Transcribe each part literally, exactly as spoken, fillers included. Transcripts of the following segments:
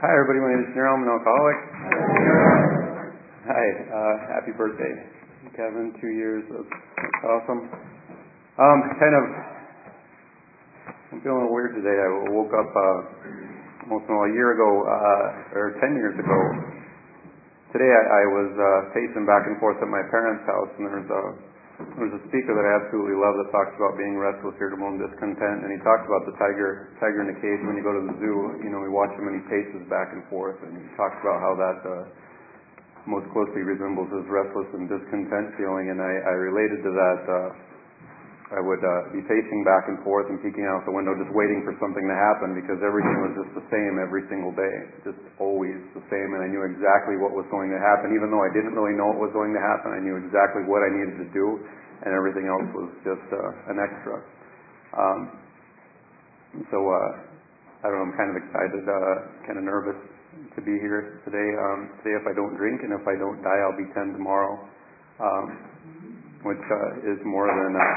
Hi everybody, my name is Neil. I'm an alcoholic. Hi, uh, happy birthday, Kevin. Two years, that's, that's awesome. Um, kind of, I'm feeling a little weird today. I woke up uh, almost a year ago, uh, or ten years ago. Today I, I was uh, pacing back and forth at my parents' house, and there's a There's a speaker that I absolutely love that talks about being restless, irritable, and discontent, and he talks about the tiger tiger in the cage. When you go to the zoo, you know, we watch him and he paces back and forth, and he talks about how that uh, most closely resembles his restless and discontent feeling, and I, I related to that. Uh, I would uh, be pacing back and forth and peeking out the window just waiting for something to happen because everything was just the same every single day, just always the same, and I knew exactly what was going to happen. Even though I didn't really know what was going to happen, I knew exactly what I needed to do, and everything else was just uh, an extra. Um, so, uh, I don't know, I'm kind of excited, uh, kind of nervous to be here today. Um, today, if I don't drink and if I don't die, I'll be ten tomorrow. Um, which uh, is more than uh,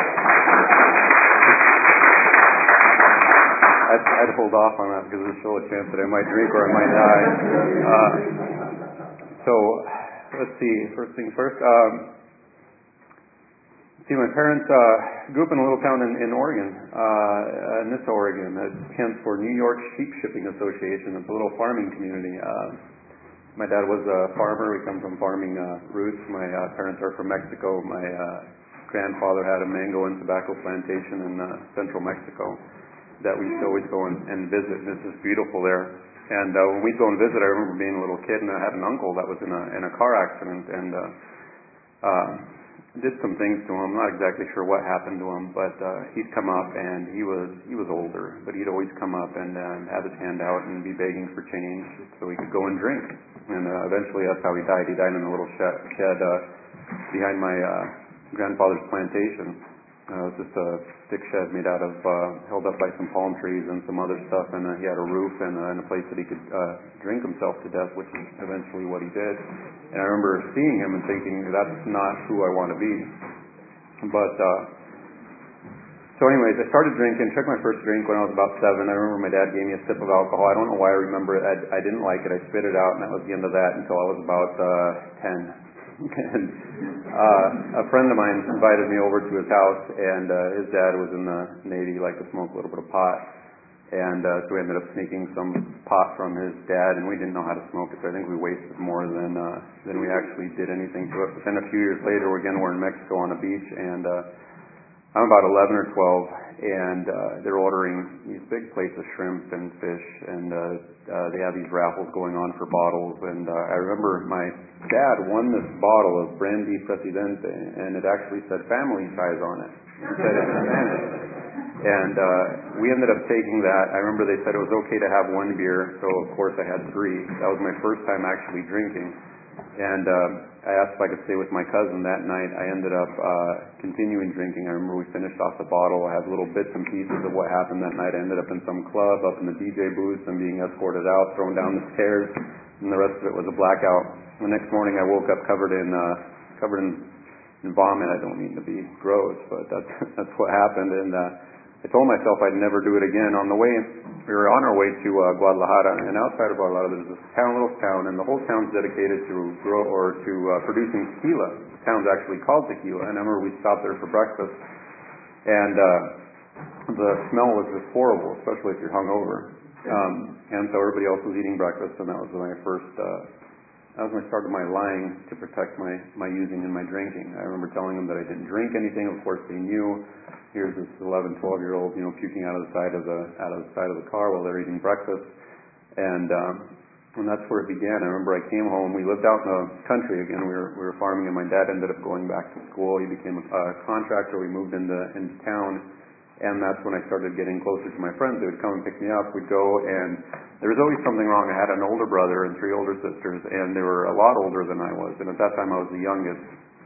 I'd, I'd hold off on that because there's still a chance that I might drink or I might die. Uh, so let's see. First things first. Um, see, my parents uh, grew up in a little town in, in Oregon, uh, Nissa, Oregon. It stands for New York Sheep Shipping Association. It's a little farming community. Uh, My dad was a farmer. We come from farming uh, roots. My uh, parents are from Mexico. My uh, grandfather had a mango and tobacco plantation in uh, central Mexico that we used to always go and, and visit. It's just beautiful there. And uh, when we'd go and visit, I remember being a little kid, and I had an uncle that was in a in a car accident and uh, uh, did some things to him. I'm not exactly sure what happened to him, but uh, he'd come up, and he was he was older, but he'd always come up and uh, have his hand out and be begging for change so he could go and drink. And uh, eventually that's how he died. He died in a little shed, shed uh, behind my uh, grandfather's plantation. Uh, it was just a stick shed made out of, uh, held up by some palm trees and some other stuff, and uh, he had a roof and, uh, and a place that he could uh, drink himself to death, which is eventually what he did. And I remember seeing him and thinking, that's not who I want to be. But, uh, so anyways, I started drinking, took my first drink when I was about seven. I remember my dad gave me a sip of alcohol. I don't know why I remember it. I, I didn't like it. I spit it out, and that was the end of that until I was about uh, ten. and uh, a friend of mine invited me over to his house, and uh, his dad was in the Navy. He liked to smoke a little bit of pot. And uh, so we ended up sneaking some pot from his dad, and we didn't know how to smoke it, so I think we wasted more than uh, than we actually did anything to it. But then a few years later, again, we're in Mexico on a beach, and uh, I'm about eleven or twelve, and uh, they're ordering these big plates of shrimp and fish, and uh, uh, they have these raffles going on for bottles. And uh, I remember my dad won this bottle of Brandy Presidente, and it actually said family ties on it. It said it in Spanish. And uh, we ended up taking that. I remember they said it was okay to have one beer, so of course I had three. That was my first time actually drinking. And uh, I asked if I could stay with my cousin that night. I ended up uh, continuing drinking. I remember we finished off the bottle. I had little bits and pieces of what happened that night. I ended up in some club, up in the D J booth, and being escorted out, thrown down the stairs, and the rest of it was a blackout. The next morning I woke up covered in uh, covered in, in vomit. I don't mean to be gross, but that's that's what happened. And uh, I told myself I'd never do it again. On the way, we were on our way to uh, Guadalajara, and outside of Guadalajara there's this town, little town, and the whole town's dedicated to grow or to uh, producing tequila. The town's actually called Tequila, and I remember we stopped there for breakfast, and uh, the smell was just horrible, especially if you're hungover. Um, and so everybody else was eating breakfast, and that was my first. Uh, that was my start of my lying to protect my my using and my drinking. I remember telling them that I didn't drink anything. Of course, they knew. Here's this eleven, twelve year old, you know, puking out of the side of the out of the side of the car while they're eating breakfast, and um, and that's where it began. I remember I came home. We lived out in the country again. We were we were farming, and my dad ended up going back to school. He became a uh, contractor. We moved into into town, and that's when I started getting closer to my friends. They would come and pick me up. We'd go, and there was always something wrong. I had an older brother and three older sisters, and they were a lot older than I was. And at that time, I was the youngest.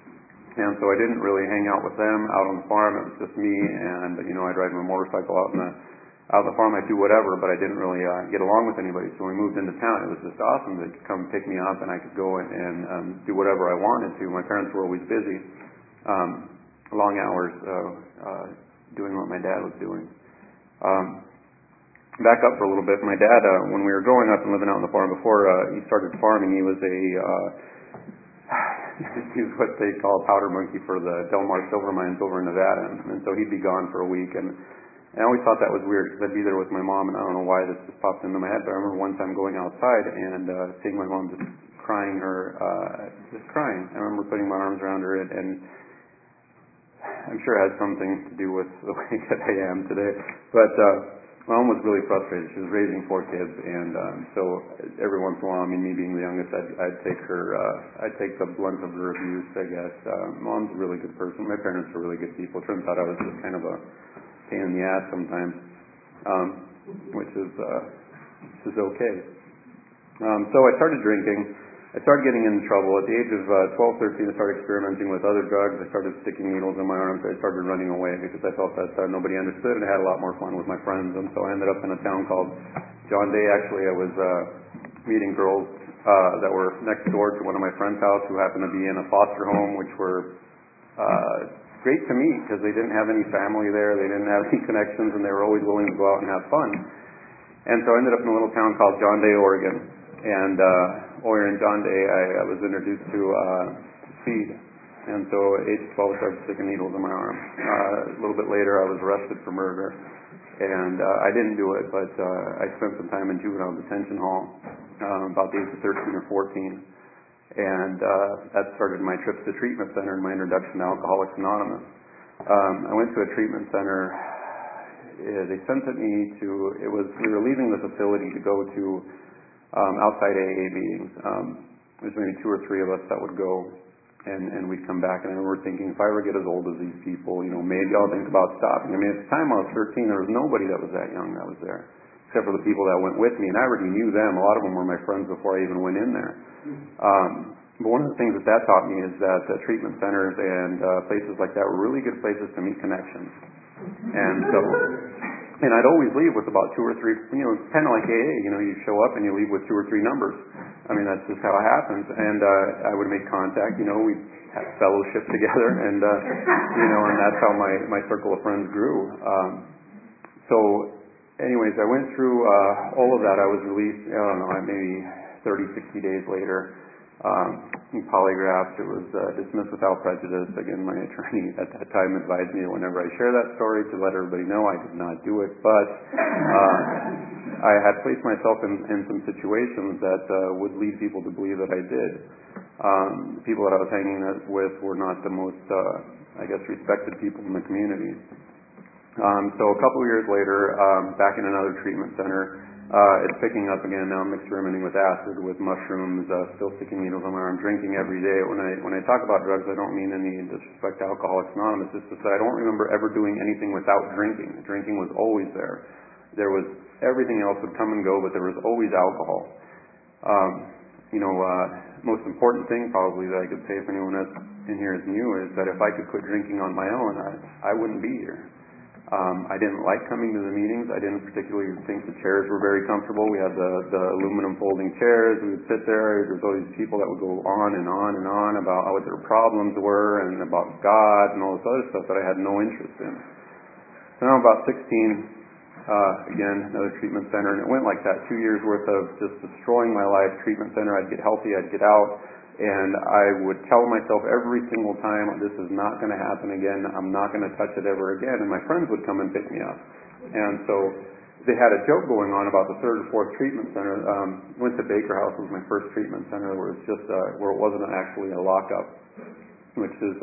And so I didn't really hang out with them out on the farm. It was just me, and you know, I'd ride my motorcycle out in the out on the farm. I'd do whatever, but I didn't really uh, get along with anybody. So when we moved into town, it was just awesome. They'd come pick me up, and I could go and, and um, do whatever I wanted to. My parents were always busy, um, long hours, uh, uh, doing what my dad was doing. Um, back up for a little bit. My dad, uh, when we were growing up and living out on the farm before uh, he started farming, he was a uh, he was what they call a powder monkey for the Del Mar silver mines over in Nevada, and so he'd be gone for a week. And I always thought that was weird because I'd be there with my mom, and I don't know why this just popped into my head, but I remember one time going outside and uh, seeing my mom just crying her, uh, just crying. I remember putting my arms around her, and, and I'm sure it has something to do with the way that I am today. But uh, my mom was really frustrated. She was raising four kids, and um, so every once in a while, I mean, me being the youngest, I'd, I'd take her, uh, I'd take the blunt of her abuse, I guess. Uh, Mom's a really good person. My parents were really good people. It turns out I was just kind of a pain in the ass sometimes, um, which is uh, which is okay. Um, so I started drinking. I started getting into trouble. At the age of uh, twelve, thirteen, I started experimenting with other drugs. I started sticking needles in my arms. I started running away because I felt that uh, nobody understood, and I had a lot more fun with my friends. And so I ended up in a town called John Day. Actually, I was uh, meeting girls uh, that were next door to one of my friends' house who happened to be in a foster home, which were uh, great to meet because they didn't have any family there. They didn't have any connections, and they were always willing to go out and have fun. And so I ended up in a little town called John Day, Oregon. And uh, over in John Day, I, I was introduced to uh, speed. And so at age twelve, I started sticking needles in my arm. Uh, a little bit later, I was arrested for murder. And uh, I didn't do it, but uh, I spent some time in juvenile detention hall, um, about the age of thirteen or fourteen. And uh, that started my trips to treatment center and my introduction to Alcoholics Anonymous. Um, I went to a treatment center. Uh, they sent me to, it was, we were leaving the facility to go to Um, outside A A meetings. Um, there's maybe two or three of us that would go, and, and we'd come back. And I remember thinking, if I ever get as old as these people, you know, maybe I'll think about stopping. I mean, at the time I was thirteen, there was nobody that was that young that was there, except for the people that went with me. And I already knew them. A lot of them were my friends before I even went in there. Um, but one of the things that that taught me is that uh, treatment centers and uh, places like that were really good places to meet connections. And so... And I'd always leave with about two or three, you know, kind of like A A, you know, you show up and you leave with two or three numbers. I mean, that's just how it happens. And uh, I would make contact, you know, we'd have fellowship together, and, uh, you know, and that's how my, my circle of friends grew. Um, so, anyways, I went through uh, all of that. I was released, I don't know, maybe thirty, sixty days later. Um, polygraphed. It was uh, dismissed without prejudice. Again, my attorney at that time advised me that whenever I share that story to let everybody know I did not do it. But uh, I had placed myself in, in some situations that uh, would lead people to believe that I did. Um, the people that I was hanging with were not the most, uh, I guess, respected people in the community. Um, so a couple of years later, um, back in another treatment center, Uh, it's picking up again. Now I'm experimenting with acid, with mushrooms, uh, still sticking needles on my arm, drinking every day. When I when I talk about drugs, I don't mean any disrespect to Alcoholics Anonymous. It's just that I don't remember ever doing anything without drinking. Drinking was always there. There was everything else would come and go, but there was always alcohol. Um, you know, uh, most important thing probably that I could say if anyone else in here is new is that if I could quit drinking on my own, I, I wouldn't be here. Um, I didn't like coming to the meetings. I didn't particularly think the chairs were very comfortable. We had the, the aluminum folding chairs. We would sit there. There's always people that would go on and on and on about what their problems were and about God and all this other stuff that I had no interest in. So now I'm about sixteen, uh, again, another treatment center, and it went like that, two years worth of just destroying my life. Treatment center, I'd get healthy, I'd get out. And I would tell myself every single time, this is not going to happen again. I'm not going to touch it ever again. And my friends would come and pick me up. And so they had a joke going on about the third or fourth treatment center. Um, went to Baker House, was my first treatment center, where it's just uh, where it wasn't actually a lockup, which is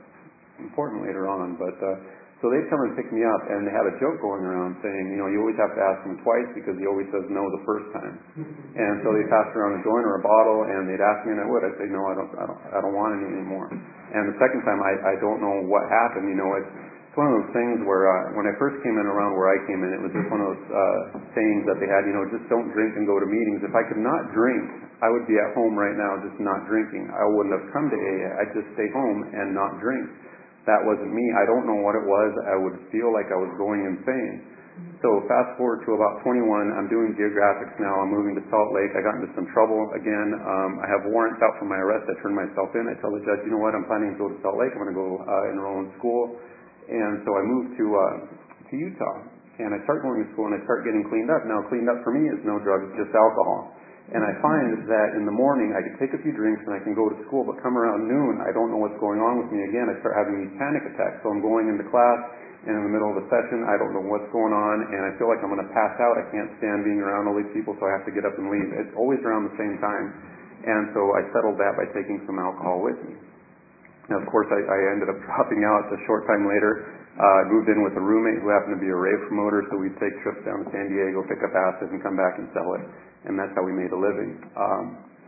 uh, important later on. But uh, so they'd come and pick me up, and they had a joke going around saying, you know, you always have to ask him twice because he always says no the first time. And so they passed around a joint or a bottle, and they'd ask me, and I would. I'd say, no, I don't, I don't, I don't want any anymore. And the second time, I, I don't know what happened. You know, it's, it's one of those things where uh, when I first came in around where I came in, it was just one of those uh, sayings that they had, you know, just don't drink and go to meetings. If I could not drink, I would be at home right now just not drinking. I wouldn't have come to A A. I'd just stay home and not drink. That wasn't me. I don't know what it was. I would feel like I was going insane. So fast forward to about twenty-one. I'm doing geographics now. I'm moving to Salt Lake. I got into some trouble again. Um, I have warrants out for my arrest. I turn myself in. I tell the judge, you know what? I'm planning to go to Salt Lake. I'm going to go uh, enroll in school. And so I moved to uh, to Utah. And I start going to school and I start getting cleaned up. Now, cleaned up for me is no drugs, just alcohol. And I find that in the morning I can take a few drinks and I can go to school, but come around noon, I don't know what's going on with me again. I start having these panic attacks. So I'm going into class, and in the middle of a session, I don't know what's going on, and I feel like I'm going to pass out. I can't stand being around all these people, so I have to get up and leave. It's always around the same time. And so I settled that by taking some alcohol with me. Now, of course, I, I ended up dropping out a short time later. I uh, moved in with a roommate who happened to be a rave promoter, so we'd take trips down to San Diego, pick up acid, and come back and sell it. And that's how we made a living. Um,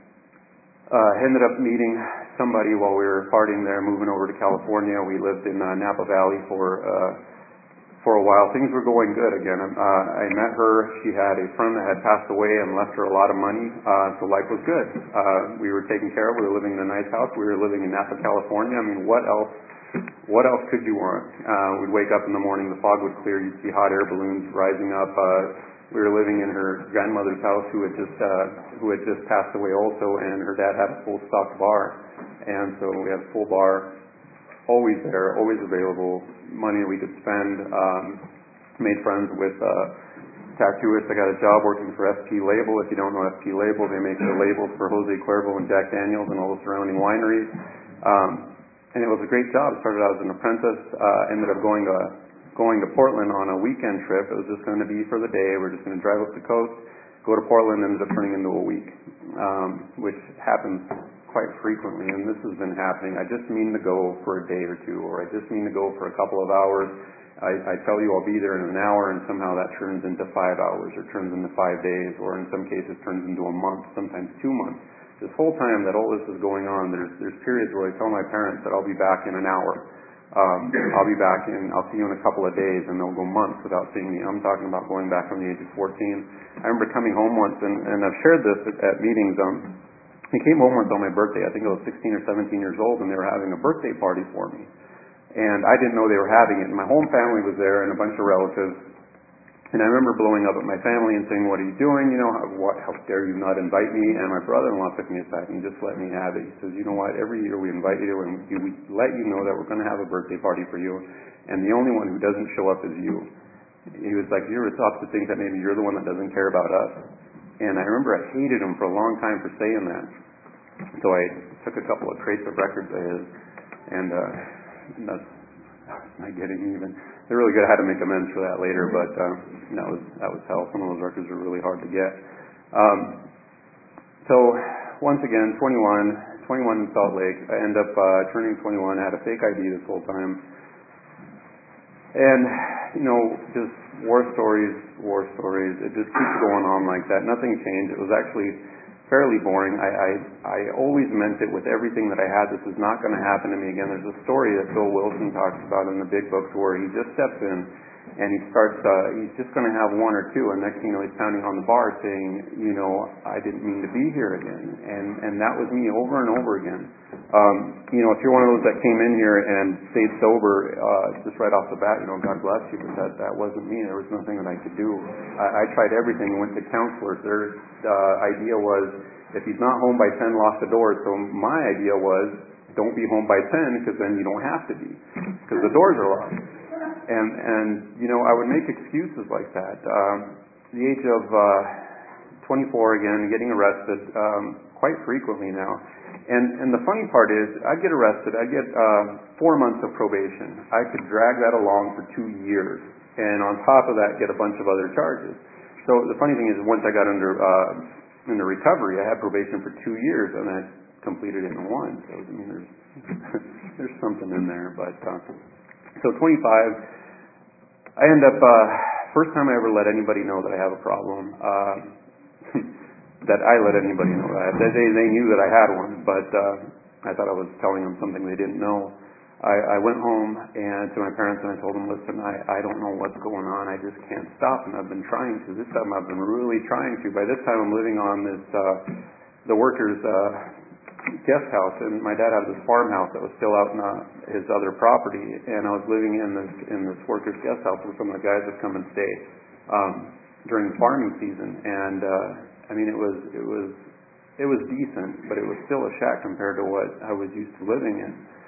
uh, ended up meeting somebody while we were partying there, moving over to California. We lived in uh, Napa Valley for uh, for a while. Things were going good again. Uh, I met her. She had a friend that had passed away and left her a lot of money, uh, so life was good. Uh, we were taken care of. We were living in a nice house. We were living in Napa, California. I mean, what else? What else could you want? Uh, we'd wake up in the morning, the fog would clear, you'd see hot air balloons rising up. Uh, we were living in her grandmother's house, who had just uh, who had just passed away also, and her dad had a full stock bar, and so we had a full bar, always there, always available, money we could spend. Um, made friends with uh, tattooists. I got a job working for S P Label. If you don't know S P Label, they make the labels for Jose Cuervo and Jack Daniels and all the surrounding wineries. Um, And it was a great job. Started out as an apprentice, uh, ended up going to going to Portland on a weekend trip. It was just going to be for the day. We're just going to drive up the coast, go to Portland, ended up turning into a week, um, which happens quite frequently, and this has been happening. I just mean to go for a day or two, or I just mean to go for a couple of hours. I, I tell you I'll be there in an hour, and somehow that turns into five hours, or turns into five days, or in some cases turns into a month, sometimes two months. This whole time that all this is going on, there's there's periods where I tell my parents that I'll be back in an hour. Um, I'll be back in, I'll see you in a couple of days, and they'll go months without seeing me. I'm talking about going back from the age of fourteen. I remember coming home once, and, and I've shared this at, at meetings. Um, I came home once on my birthday. I think I was sixteen or seventeen years old, and they were having a birthday party for me. And I didn't know they were having it. And my whole family was there, and a bunch of relatives. And I remember blowing up at my family and saying, "What are you doing? You know, how, what, how dare you not invite me?" And my brother-in-law took me aside and just let me have it. He says, "You know what? Every year we invite you, and we, we let you know that we're going to have a birthday party for you, and the only one who doesn't show up is you." He was like, "You're up to think that maybe you're the one that doesn't care about us." And I remember I hated him for a long time for saying that. So I took a couple of crates of records of his, and uh, that's not getting even. They're really good. I had to make amends for that later, but uh, that was that was hell. Some of those records were really hard to get. Um, so once again, twenty-one, twenty-one in Salt Lake. I end up uh, turning twenty-one. I had a fake I D this whole time, and you know, just war stories, war stories. It just keeps going on like that. Nothing changed. It was actually fairly boring. I, I I always meant it with everything that I had. This is not going to happen to me again. There's a story that Bill Wilson talks about in the big books where he just steps in and he starts, uh, he's just going to have one or two, and next thing you know, he's pounding on the bar saying, you know, "I didn't mean to be here again." And and that was me over and over again. Um, you know, if you're one of those that came in here and stayed sober, uh, just right off the bat, you know, God bless you, but that, that wasn't me. There was nothing that I could do. I, I tried everything, went to counselors. Their uh, idea was, if he's not home by ten, lock the doors. So my idea was, don't be home by ten, because then you don't have to be, because the doors are locked. And, and you know, I would make excuses like that. Um, the age of uh, twenty-four again, getting arrested um, quite frequently now. And, and the funny part is, I'd get arrested, I'd get uh, four months of probation. I could drag that along for two years. And on top of that, get a bunch of other charges. So the funny thing is, once I got under uh, into recovery, I had probation for two years, and I completed it in one. So I mean, there's there's something in there. But uh, so twenty-five, I end up uh, first time I ever let anybody know that I have a problem. Uh, that I let anybody know that they they knew that I had one, but uh, I thought I was telling them something they didn't know. I, I went home and to my parents and I told them, "Listen, I, I don't know what's going on. I just can't stop, and I've been trying to. This time I've been really trying to. By this time I'm living on this uh, the workers' uh, guest house, and my dad had this farmhouse that was still out in uh, his other property, and I was living in this in this workers' guest house where some of the guys would come and stay um, during the farming season. And uh, I mean, it was it was it was decent, but it was still a shack compared to what I was used to living in.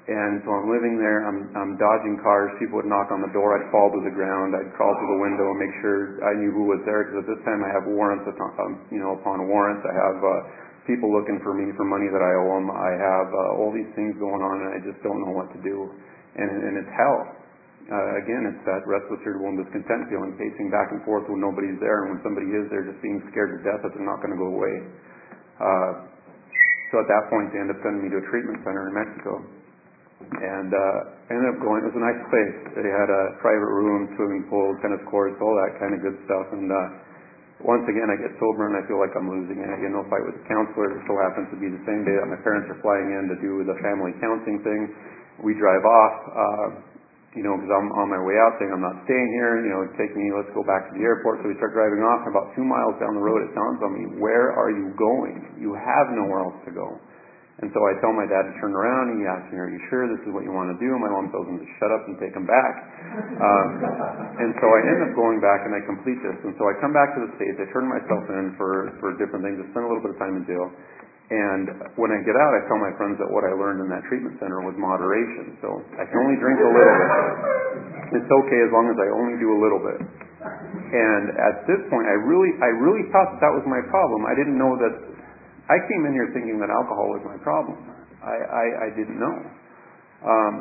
And so I'm living there, I'm, I'm dodging cars, people would knock on the door, I'd fall to the ground, I'd crawl to the window and make sure I knew who was there, because at this time I have warrants, upon, um, you know, upon warrants, I have uh, people looking for me for money that I owe them, I have uh, all these things going on, and I just don't know what to do. And, and it's hell. Uh, again, it's that restless, irritable, and discontent feeling, pacing back and forth when nobody's there, and when somebody is there, just being scared to death that they're not going to go away. Uh, so at that point, they end up sending me to a treatment center in Mexico. And uh, I ended up going, it was a nice place. They had a private room, swimming pool, tennis courts, all that kind of good stuff. And uh, once again, I get sober and I feel like I'm losing it. I get in a fight with the counselor. It so happens to be the same day that my parents are flying in to do the family counseling thing. We drive off, uh, you know, because I'm on my way out saying I'm not staying here. You know, take me, let's go back to the airport. So we start driving off. And about two miles down the road, it dawns on me, where are you going? You have nowhere else to go. And so I tell my dad to turn around, and he asks me, are you sure this is what you want to do? My mom tells him to shut up and take him back. Um, and so I end up going back, and I complete this. And so I come back to the States, I turn myself in for, for different things, I spend a little bit of time in jail. And when I get out, I tell my friends that what I learned in that treatment center was moderation. So I can only drink a little bit. It's okay as long as I only do a little bit. And at this point, I really, I really thought that, that was my problem. I didn't know that. I came in here thinking that alcohol was my problem. I, I, I didn't know. Um,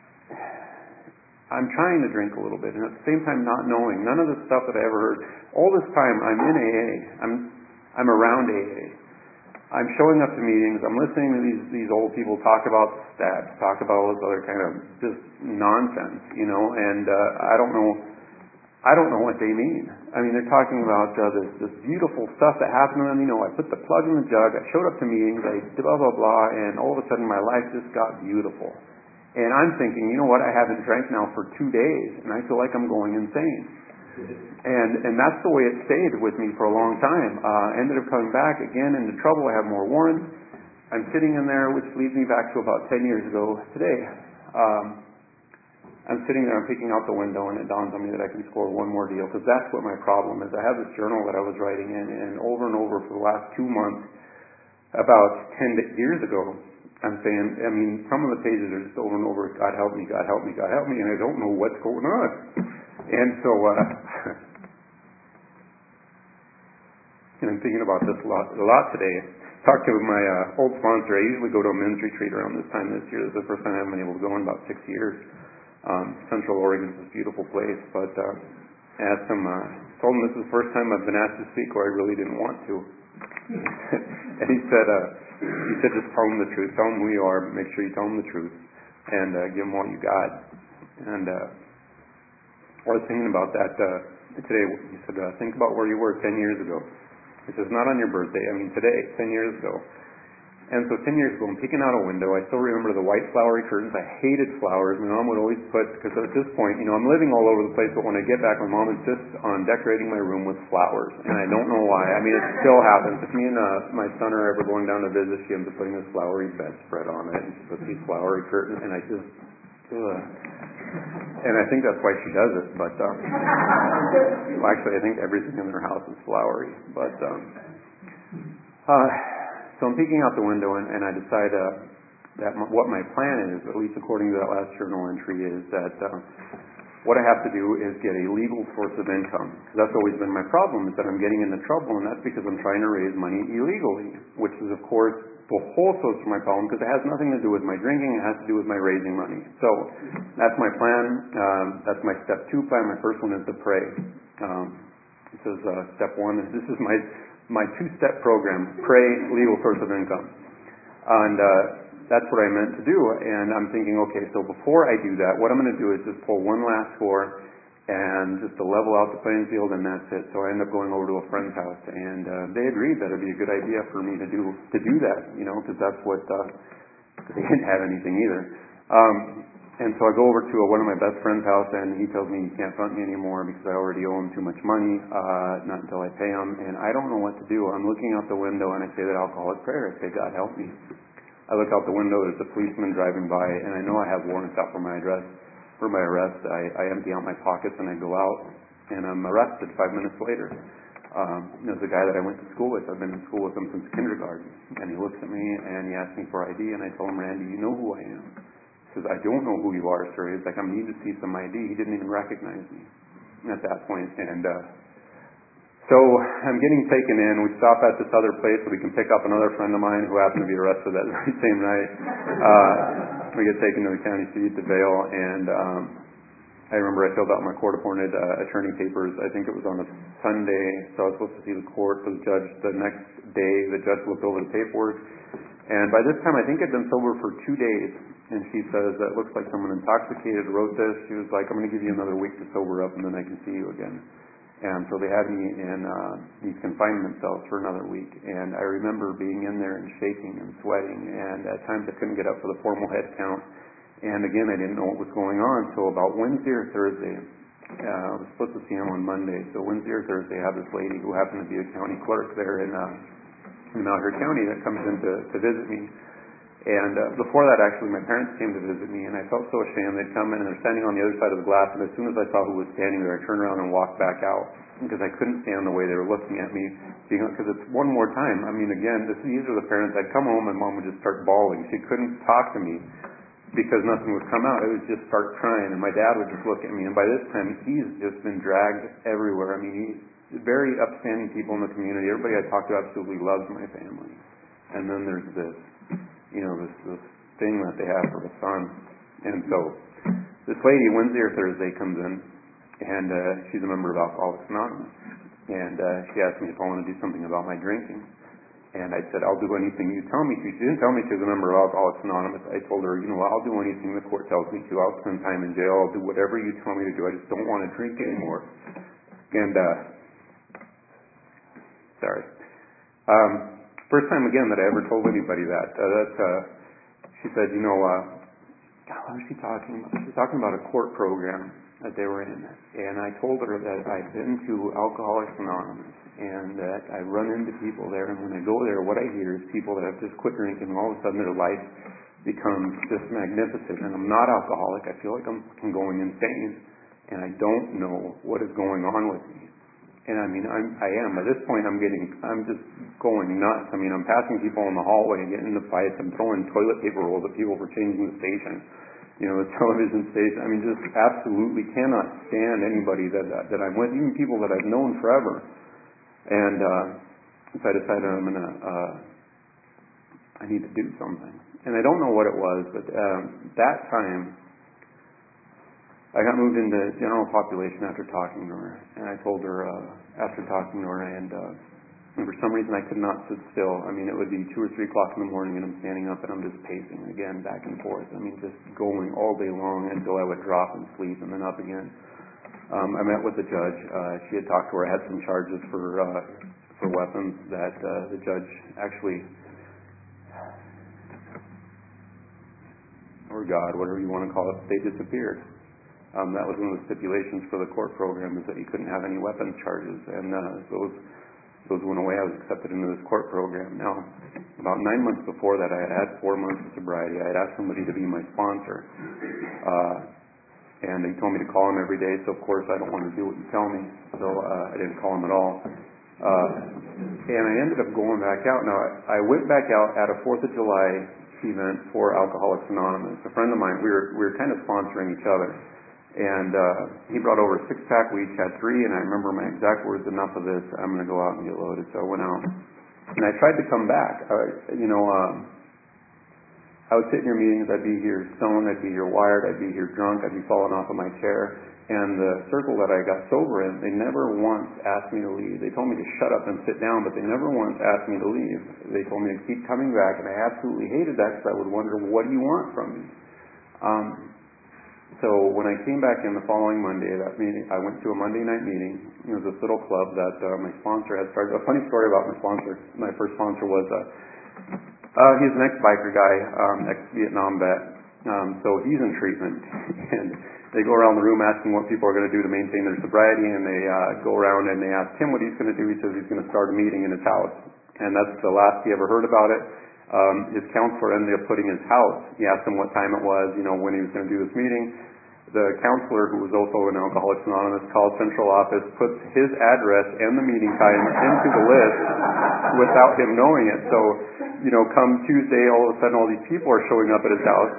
I'm trying to drink a little bit, and at the same time not knowing. None of the stuff that I ever heard. All this time, I'm in A A. I'm, I'm around A A. I'm showing up to meetings. I'm listening to these, these old people talk about stats, talk about all this other kind of just nonsense, you know, and uh, I don't know I don't know what they mean. I mean, they're talking about uh, this, this beautiful stuff that happened to them. You know, I put the plug in the jug, I showed up to meetings, I did blah, blah, blah, and all of a sudden my life just got beautiful. And I'm thinking, you know what, I haven't drank now for two days, and I feel like I'm going insane. And and that's the way it stayed with me for a long time. Uh, ended up coming back again into trouble. I have more warrants. I'm sitting in there, which leads me back to about ten years ago today. Um, I'm sitting there, I'm peeking out the window, and it dawns on me that I can score one more deal, because that's what my problem is. I have this journal that I was writing in, and over and over for the last two months, about ten years ago, I'm saying, I mean, some of the pages are just over and over, God help me, God help me, God help me, and I don't know what's going on. And so, uh, and I'm thinking about this a lot, a lot today. Talked to my uh, old sponsor. I usually go to a men's retreat around this time this year. This is the first time I haven't been able to go in about six years. Um, Central Oregon is this beautiful place, but uh, asked him, uh, told him this is the first time I've been asked to speak where I really didn't want to. And he said, uh, he said, just tell him the truth, tell him who you are, but make sure you tell him the truth, and uh, give him all you got. And uh, I was thinking about that uh, today. He said, uh, think about where you were ten years ago. He says, not on your birthday, I mean today, ten years ago. And so ten years ago, I'm peeking out a window. I still remember the white flowery curtains. I hated flowers. My mom would always put, because at this point, you know, I'm living all over the place, but when I get back, my mom insists on decorating my room with flowers. And I don't know why. I mean, it still happens. If me and uh, my son are ever going down to visit, she ends up putting this flowery bedspread on it, and she puts these flowery curtains, and I just, ugh. And I think that's why she does it, but, um, well, actually, I think everything in their house is flowery, but, um, uh, So I'm peeking out the window, and, and I decide uh, that m- what my plan is, at least according to that last journal entry, is that uh, what I have to do is get a legal source of income. Because that's always been my problem, is that I'm getting into trouble, and that's because I'm trying to raise money illegally, which is, of course, the whole source of my problem, because it has nothing to do with my drinking, it has to do with my raising money. So that's my plan. Um, that's my step two plan. My first one is to pray. Um, this is uh, step one. This is my... my two-step program, pray, legal source of income. And uh, that's what I meant to do. And I'm thinking, okay, so before I do that, what I'm going to do is just pull one last score and just to level out the playing field, and that's it. So I end up going over to a friend's house, and uh, they agreed that it'd be a good idea for me to do to do that, you know, because that's what, uh, cause they didn't have anything either. Um, And so I go over to a, one of my best friend's house, and he tells me he can't front me anymore because I already owe him too much money, uh, not until I pay him. And I don't know what to do. I'm looking out the window, and I say that alcoholic prayer. I say, God help me. I look out the window, there's a policeman driving by, and I know I have warrants out for my address, for my arrest. I, I empty out my pockets, and I go out, and I'm arrested five minutes later. Um, there's a guy that I went to school with. I've been in school with him since kindergarten. And he looks at me, and he asks me for I D, and I tell him, Randy, you know who I am. says, I don't know who you are, sir. He's like, I need to see some I D. He didn't even recognize me at that point. And uh, so I'm getting taken in. We stop at this other place so we can pick up another friend of mine who happened to be arrested that very same night. Uh, we get taken to the county seat, to Vail, and um, I remember I filled out my court-appointed uh, attorney papers. I think it was on a Sunday, so I was supposed to see the court for the judge the next day. The judge looked over the paperwork, and by this time I think I'd been sober for two days. And she says, that looks like someone intoxicated wrote this. She was like, I'm going to give you another week to sober up, and then I can see you again. And so they had me in uh, these confinement cells for another week. And I remember being in there and shaking and sweating, and at times I couldn't get up for the formal head count. And again, I didn't know what was going on. So about Wednesday or Thursday, uh, I was supposed to see him on Monday. So Wednesday or Thursday, I have this lady who happened to be a county clerk there in, uh, in Malheur County that comes in to, to visit me. And uh, before that, actually, my parents came to visit me, and I felt so ashamed. They'd come in, and they're standing on the other side of the glass, and as soon as I saw who was standing there, I turned around and walked back out because I couldn't stand the way they were looking at me. Because it's one more time. I mean, again, this, these are the parents. I'd come home, and Mom would just start bawling. She couldn't talk to me because nothing would come out. It would just start crying, and my dad would just look at me. And by this time, he's just been dragged everywhere. I mean, he's very upstanding people in the community. Everybody I talk to absolutely loves my family. And then there's this. You know, this, this thing that they have for the son. And so this lady, Wednesday or Thursday, comes in, and uh, she's a member of Alcoholics Anonymous. And uh, she asked me if I want to do something about my drinking. And I said, I'll do anything you tell me to. She didn't tell me she was a member of Alcoholics Anonymous. I told her, you know, I'll do anything the court tells me to. I'll spend time in jail. I'll do whatever you tell me to do. I just don't want to drink anymore. And, uh, sorry. Um, First time again that I ever told anybody that. Uh, that uh, she said, you know, uh, what was she talking about? She was talking about a court program that they were in. And I told her that I'd been to Alcoholics Anonymous and that I run into people there. And when I go there, what I hear is people that have just quit drinking and all of a sudden their life becomes just magnificent. And I'm not alcoholic. I feel like I'm going insane. And I don't know what is going on with me. And I mean, I'm, I am. At this point, I'm getting, I'm just going nuts. I mean, I'm passing people in the hallway and getting into fights. I'm throwing toilet paper rolls at people for changing the station. You know, the television station. I mean, just absolutely cannot stand anybody that that, that I'm with, even people that I've known forever. And uh, so I decided I'm going to, uh, I need to do something. And I don't know what it was, but um, that time, I got moved into general population after talking to her, and I told her uh, after talking to her, and, uh, and for some reason I could not sit still. I mean, it would be two or three o'clock in the morning, and I'm standing up and I'm just pacing again, back and forth. I mean, just going all day long until I would drop and sleep, and then up again. Um, I met with the judge. Uh, she had talked to her. I had some charges for uh, for weapons that uh, the judge actually, or God, whatever you want to call it, they disappeared. Um, that was one of the stipulations for the court program, is that you couldn't have any weapons charges, and uh, those those went away. I was accepted into this court program. Now, about nine months before that, I had had four months of sobriety. I had asked somebody to be my sponsor, uh, and he told me to call him every day. So of course, I don't want to do what you tell me, so uh, I didn't call him at all. Uh, and I ended up going back out. Now, I, I went back out at a Fourth of July event for Alcoholics Anonymous. A friend of mine, we were we were kind of sponsoring each other. And uh, he brought over a six-pack. We each had three, and I remember my exact words, enough of this, I'm going to go out and get loaded. So I went out. And I tried to come back. Uh, you know, um, I would sit in your meetings. I'd be here stoned. I'd be here wired. I'd be here drunk. I'd be falling off of my chair. And the circle that I got sober in, they never once asked me to leave. They told me to shut up and sit down, but they never once asked me to leave. They told me to keep coming back, and I absolutely hated that because I would wonder, what do you want from me? Um, So when I came back in the following Monday, that meeting, I went to a Monday night meeting. It was this little club that uh, my sponsor had started. A funny story about my sponsor. My first sponsor was, uh, uh, he's an ex-biker guy, um, ex-Vietnam vet. Um, so he's in treatment. And they go around the room asking what people are going to do to maintain their sobriety. And they uh, go around and they ask him what he's going to do. He says he's going to start a meeting in his house. And that's the last he ever heard about it. Um, his counselor ended up putting his house. He asked him what time it was, you know, when he was going to do this meeting. The counselor, who was also an Alcoholics Anonymous, called central office, puts his address and the meeting time into the list without him knowing it. So you know, come Tuesday, all of a sudden all these people are showing up at his house.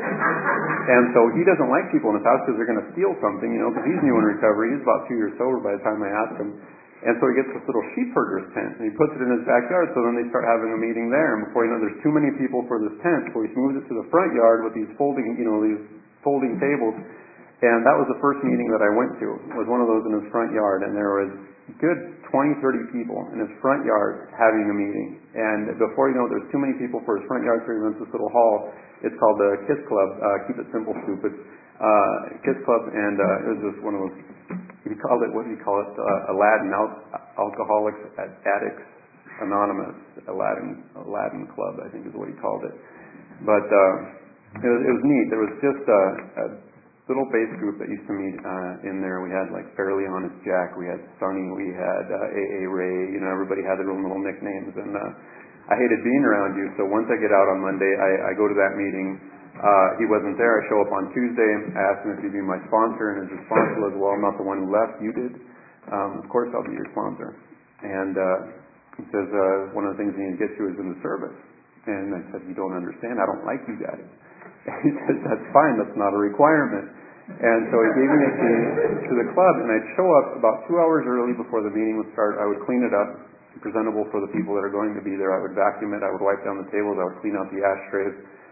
And so he doesn't like people in his house because they're going to steal something, you know, because he's new in recovery. He's about two years sober by the time I asked him. And so he gets this little sheep herder's tent, and he puts it in his backyard, so then they start having a meeting there. And before you know, there's too many people for this tent, so he moves it to the front yard with these folding, you know, these folding tables. And that was the first meeting that I went to, was one of those in his front yard, and there was a good twenty, thirty people in his front yard having a meeting. And before you know it, there's too many people for his front yard, so he rents this little hall. It's called the KISS Club, uh, Keep It Simple, Stupid. Uh, KISS Club, and uh, it was just one of those, he called it, what did he call it? Uh, Aladdin, Al- Alcoholics Addicts Anonymous, Aladdin, Aladdin Club, I think is what he called it. But uh, it, was, it was neat. There was just a, a little bass group that used to meet uh, in there. We had like Fairly Honest Jack, we had Sonny, we had uh, A A Ray, you know, everybody had their own little nicknames. And uh, I hated being around you, so once I get out on Monday, I, I go to that meeting. Uh, he wasn't there. I show up on Tuesday. I asked him if he'd be my sponsor, and his response was, well, I'm not the one who left. You did. Um, of course I'll be your sponsor. And uh, he says, uh, one of the things you need to get to is in the service. And I said, you don't understand. I don't like you guys. And he says, that's fine. That's not a requirement. And so he gave me a key to the club, and I'd show up about two hours early before the meeting would start. I would clean it up, presentable for the people that are going to be there. I would vacuum it. I would wipe down the tables. I would clean out the ashtrays.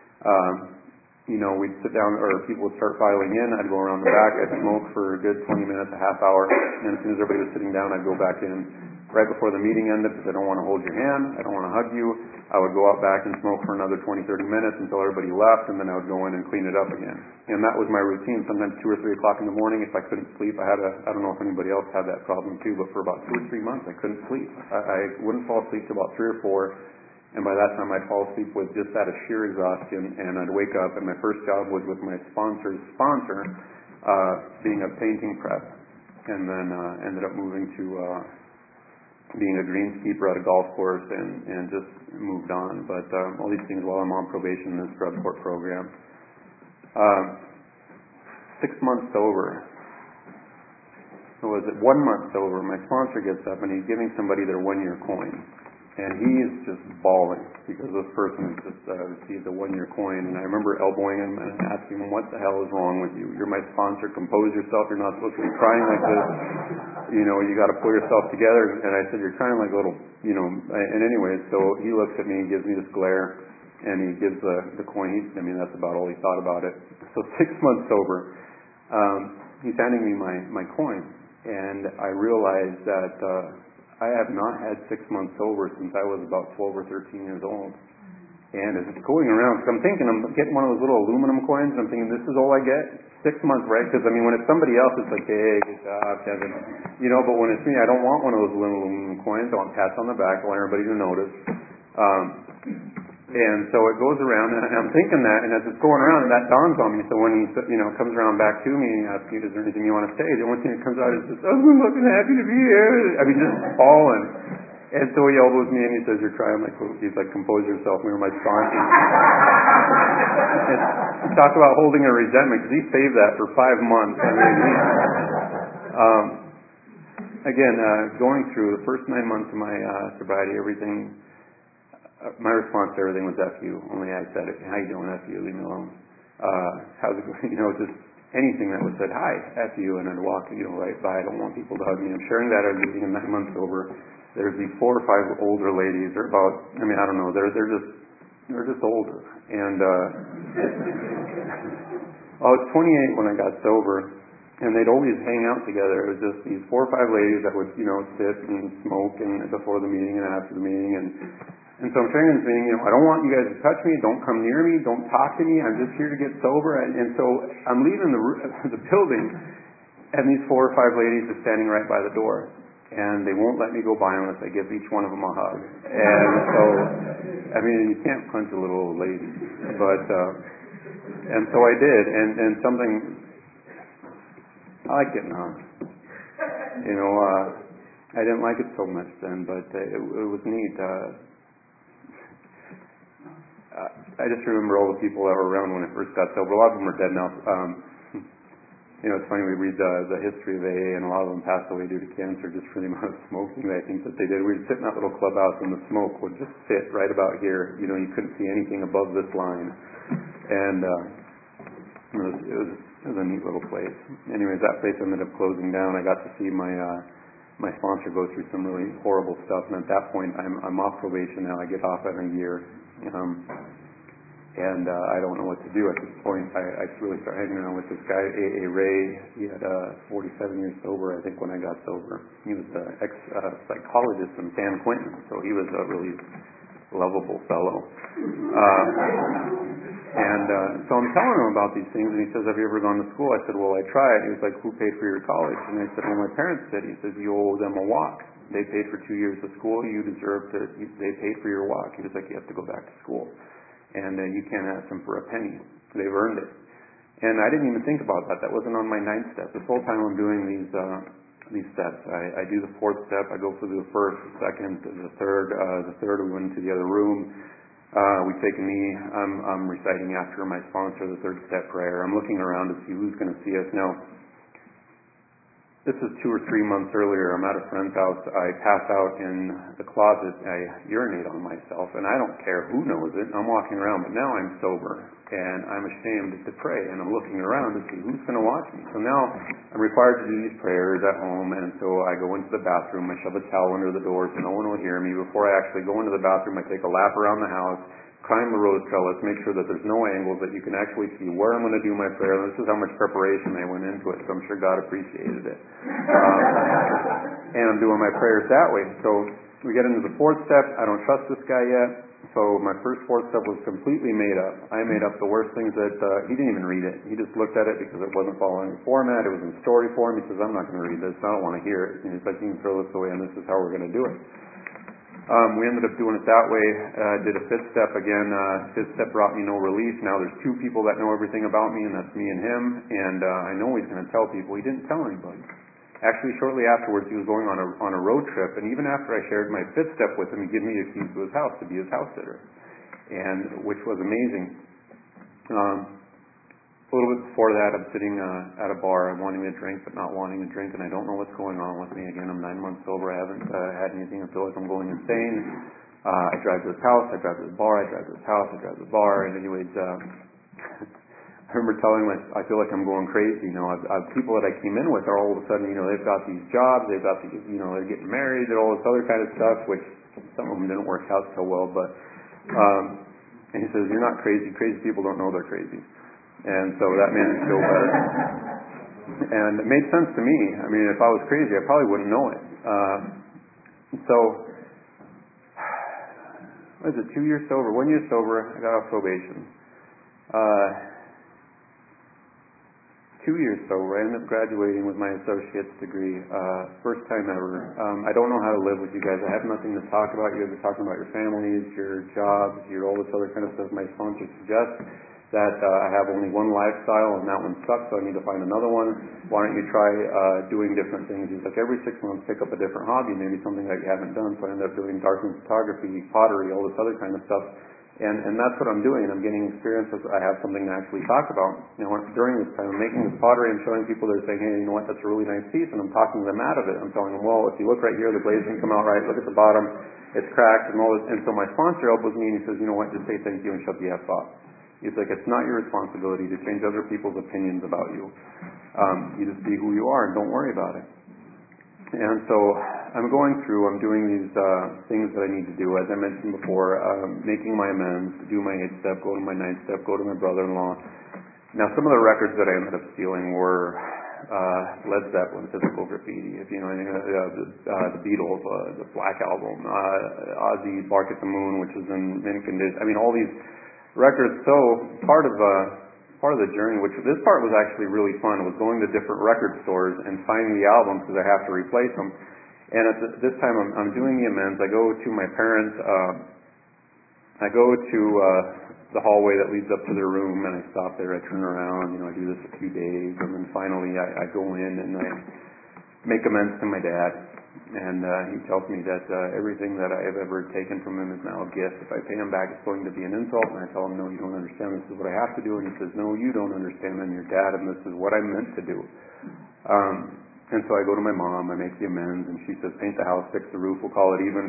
Um, You know, we'd sit down, or people would start filing in. I'd go around the back. I'd smoke for a good twenty minutes, a half hour. And as soon as everybody was sitting down, I'd go back in right before the meeting ended because I don't want to hold your hand. I don't want to hug you. I would go out back and smoke for another twenty, thirty minutes until everybody left, and then I would go in and clean it up again. And that was my routine. Sometimes two or three o'clock in the morning, if I couldn't sleep, I had a, I don't know if anybody else had that problem too, but for about two or three months, I couldn't sleep. I, I wouldn't fall asleep till about three or four. And by that time, I'd fall asleep with just out of sheer exhaustion, and I'd wake up, and my first job was with my sponsor's sponsor, uh, being a painting prep, and then uh, ended up moving to uh, being a greenskeeper at a golf course, and, and just moved on. But um, all these things while I'm on probation in this drug court program. Um, six months sober. Or was it one month sober? My sponsor gets up, and he's giving somebody their one-year coin. And he's just bawling because this person has just uh, received a one-year coin. And I remember elbowing him and asking him, what the hell is wrong with you? You're my sponsor. Compose yourself. You're not supposed to be crying like this. You know, you got to pull yourself together. And I said, you're crying like a little, you know. And anyways, so he looks at me and gives me this glare. And he gives the, the coin. He, I mean, that's about all he thought about it. So six months sober, um, he's handing me my, my coin. And I realized that... Uh, I have not had six months sober since I was about twelve or thirteen years old. And it's going around, because I'm thinking, I'm getting one of those little aluminum coins, and I'm thinking, this is all I get? Six months, right? Because, I mean, when it's somebody else, it's like, hey, good job, Kevin. You know, but when it's me, I don't want one of those little aluminum coins. I want pats on the back. I want everybody to notice. Um, and so it goes around, and I'm thinking that, and as it's going around, that dawns on me. So when he, you know, comes around back to me and asks me, is there anything you want to say? The only thing that comes out is just, oh, I'm fucking happy to be here. I mean, just bawling. And so he elbows me and he says, you're crying. Like, he's like, compose yourself. We were my sponsor. And talk about holding a resentment, because he saved that for five months. I mean, he, um, again, uh, going through the first nine months of my uh, sobriety, everything. Uh, my response to everything was F you. Only I said it. How you doing? F you. Leave me alone. Uh, how's it going? You know, just anything that was said, hi, F you, and I'd walk, you know, right by. I don't want people to hug me. I'm sharing that at a meeting in nine months over. There's these four or five older ladies. They're about, I mean, I don't know. They're they're just they're just older. And uh, I was twenty-eight when I got sober, and they'd always hang out together. It was just these four or five ladies that would, you know, sit and smoke and before the meeting and after the meeting. And And so I'm sharing this meeting, you know, I don't want you guys to touch me. Don't come near me. Don't talk to me. I'm just here to get sober. And, and so I'm leaving the the building, and these four or five ladies are standing right by the door. And they won't let me go by unless I give each one of them a hug. And so, I mean, you can't punch a little old lady. But, uh, and so I did. And, and something, I like getting hugged. You know, uh, I didn't like it so much then, but uh, it, it was neat. Uh, I just remember all the people that were around when I first got sober. A lot of them are dead now. Um, you know, it's funny, we read the, the history of A A, and a lot of them passed away due to cancer just for the amount of smoking that I think that they did. We would sit in that little clubhouse, and the smoke would just sit right about here. You know, you couldn't see anything above this line. And uh, it, was, it, was, it was a neat little place. Anyways, that place ended up closing down. I got to see my uh, my sponsor go through some really horrible stuff, and at that point, I'm, I'm off probation now. I get off in a year. Um, And uh, I don't know what to do at this point. I, I really started hanging around with this guy, A A. Ray. He had uh, forty-seven years sober, I think, when I got sober. He was an ex-psychologist uh, in San Quentin, so he was a really lovable fellow. Uh, and uh, so I'm telling him about these things, and he says, have you ever gone to school? I said, well, I tried. He was like, who paid for your college? And I said, well, my parents did. He says, you owe them a walk. They paid for two years of school. You deserve to, you, they paid for your walk. He was like, you have to go back to school. And uh, you can't ask them for a penny. They've earned it. And I didn't even think about that. That wasn't on my ninth step. This whole time I'm doing these uh, these steps. I, I do the fourth step. I go through the first, the second, the third. Uh, the third, we went into the other room. Uh, we take a knee. I'm, I'm reciting after my sponsor the third step prayer. I'm looking around to see who's going to see us. Now, this is two or three months earlier. I'm at a friend's house. I pass out in the closet. I urinate on myself, and I don't care who knows it. I'm walking around, but now I'm sober, and I'm ashamed to pray, and I'm looking around to see who's going to watch me. So now I'm required to do these prayers at home, and so I go into the bathroom. I shove a towel under the door so no one will hear me. Before I actually go into the bathroom, I take a lap around the house, climb the rose trellis, make sure that there's no angles, that you can actually see where I'm going to do my prayer. And this is how much preparation I went into it, so I'm sure God appreciated it. Um, and I'm doing my prayers that way. So we get into the fourth step. I don't trust this guy yet. So my first fourth step was completely made up. I made up the worst things that, uh, he didn't even read it. He just looked at it because it wasn't following the format. It was in story form. He says, I'm not going to read this. I don't want to hear it. And he's like, you can throw this away, and this is how we're going to do it. Um, we ended up doing it that way. Uh, did a fifth step again. Uh, fifth step brought me no relief. Now there's two people that know everything about me, and that's me and him. And uh, I know he's going to tell people. He didn't tell anybody. Actually, shortly afterwards, he was going on a on a road trip, and even after I shared my fifth step with him, he gave me the keys to his house to be his house sitter, and which was amazing. Um, A little bit before that, I'm sitting uh, at a bar. I'm wanting a drink, but not wanting a drink, and I don't know what's going on with me. Again, I'm nine months sober. I haven't uh, had anything. I feel like I'm going insane. Uh, I drive to his house. I drive to the bar. I drive to his house. I drive to the bar. And anyways, uh, I remember telling him I, I feel like I'm going crazy. You know, I've, I've, people that I came in with are all of a sudden, you know, they've got these jobs. They've got these, you know, they're getting married and all this other kind of stuff, which some of them didn't work out so well. But um, and he says, "You're not crazy. Crazy people don't know they're crazy." And so that made me feel better. And it made sense to me. I mean, if I was crazy, I probably wouldn't know it. Uh, so, what is it, two years sober? One year sober, I got off probation. Uh, two years sober, I ended up graduating with my associate's degree. Uh, first time ever. Um, I don't know how to live with you guys. I have nothing to talk about. You guys are talking about your families, your jobs, your all this other kind of stuff. My sponsor suggests that uh, I have only one lifestyle, and that one sucks, so I need to find another one. Why don't you try uh, doing different things? He's like, every six months pick up a different hobby, maybe something that you haven't done. So I ended up doing darkroom photography, pottery, all this other kind of stuff. And, and that's what I'm doing. I'm getting experience. I have something to actually talk about. You know, during this time, I'm making this pottery. I'm showing people, they're saying, hey, you know what, that's a really nice piece. And I'm talking them out of it. I'm telling them, well, if you look right here, the glaze didn't come out right. Look at the bottom. It's cracked and all this. And so my sponsor elbows me and he says, you know what, just say thank you and shut the F up. He's like, it's not your responsibility to change other people's opinions about you. Um, you just be who you are and don't worry about it. And so I'm going through, I'm doing these uh, things that I need to do. As I mentioned before, um, making my amends, do my eighth step, go to my ninth step, go to my brother-in-law. Now, some of the records that I ended up stealing were uh, Led Zeppelin, Physical Graffiti, if you know anything, uh, the, uh, the Beatles, uh, the Black Album, uh, Ozzy, Bark at the Moon, which is in mint condition. I mean, all these records. So part of uh, part of the journey, which this part was actually really fun, was going to different record stores and finding the albums because I have to replace them. And at the, this time, I'm, I'm doing the amends. I go to my parents. Uh, I go to uh, the hallway that leads up to their room, and I stop there. I turn around. You know, I do this a few days, and then finally, I, I go in and I make amends to my dad. And uh, he tells me that uh, everything that I have ever taken from him is now a gift. If I pay him back, it's going to be an insult. And I tell him, no, you don't understand. This is what I have to do. And he says, no, you don't understand. I'm your dad, and this is what I'm meant to do. Um, and so I go to my mom. I make the amends, and she says, paint the house, fix the roof. We'll call it even.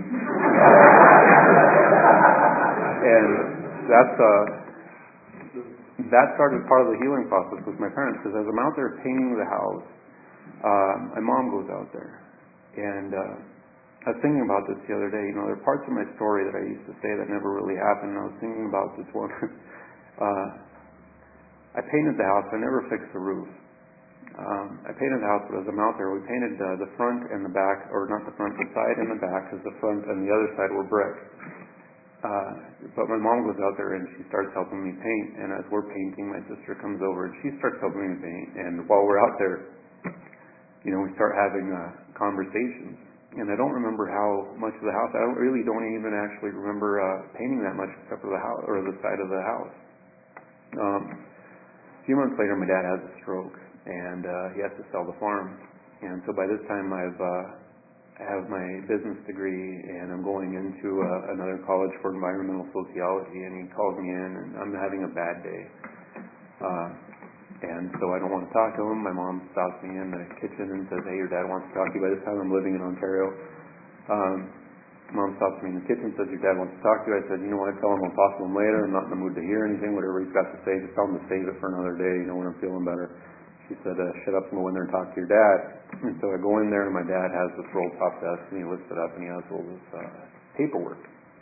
And that's uh, that started part of the healing process with my parents. Because as I'm out there painting the house, uh, my mom goes out there. And uh, I was thinking about this the other day. You know, there are parts of my story that I used to say that never really happened. And I was thinking about this one. uh, I painted the house. I never fixed the roof. Um, I painted the house, but as I'm out there, we painted uh, the front and the back, or not the front, the side and the back, because the front and the other side were brick. Uh, but my mom goes out there and she starts helping me paint. And as we're painting, my sister comes over and she starts helping me paint. And while we're out there, you know, we start having uh, conversations. And I don't remember how much of the house. I don't, really don't even actually remember uh, painting that much except for the house or the side of the house. Um, a few months later, my dad has a stroke, and uh, he has to sell the farm. And so by this time, I've uh, I have my business degree, and I'm going into uh, another college for environmental sociology. And he calls me in, and I'm having a bad day. Uh, And so I don't want to talk to him. My mom stops me in the kitchen and says, hey, your dad wants to talk to you. By this time, I'm living in Ontario. Um, Mom stops me in the kitchen and says, your dad wants to talk to you. I said, you know what, tell him I'll talk to him later. I'm not in the mood to hear anything. Whatever he's got to say, just tell him to save it for another day, you know, when I'm feeling better. She said, uh, shut up and go in there and talk to your dad. And so I go in there, and my dad has this roll top desk, and he lifts it up, and he has all this uh, paperwork.